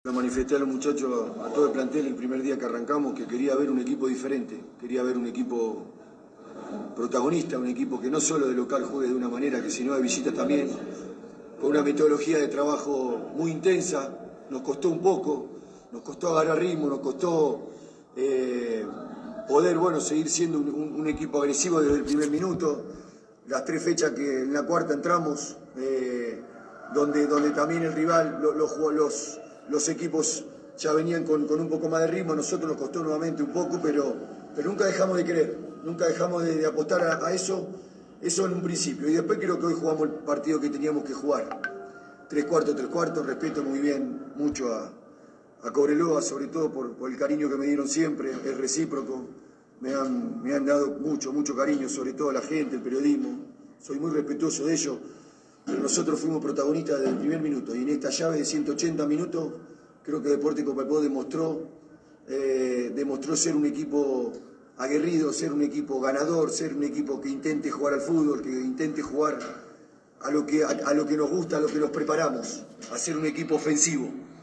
Lo manifesté a los muchachos, a todo el plantel el primer día que arrancamos, que quería ver un equipo diferente, quería ver un equipo protagonista, un equipo que no solo de local juegue de una manera, que sino de visita también, con una metodología de trabajo muy intensa. Nos costó un poco, nos costó agarrar ritmo, nos costó poder seguir siendo un equipo agresivo desde el primer minuto. Las 3 fechas que en la cuarta entramos, donde también el rival, los equipos ya venían con un poco más de ritmo, a nosotros nos costó nuevamente un poco, pero nunca dejamos de querer, nunca dejamos de apostar a eso en un principio. Y después creo que hoy jugamos el partido que teníamos que jugar. 3-4, respeto muy bien mucho a Cobreloa, sobre todo por el cariño que me dieron siempre, es recíproco. Me han dado mucho cariño, sobre todo la gente, el periodismo. Soy muy respetuoso de ellos. Pero nosotros fuimos protagonistas desde el primer minuto y en esta llave de 180 minutos creo que Deportes Copiapó demostró ser un equipo aguerrido, ser un equipo ganador, ser un equipo que intente jugar al fútbol, que intente jugar a lo que nos gusta, a lo que nos preparamos, a ser un equipo ofensivo.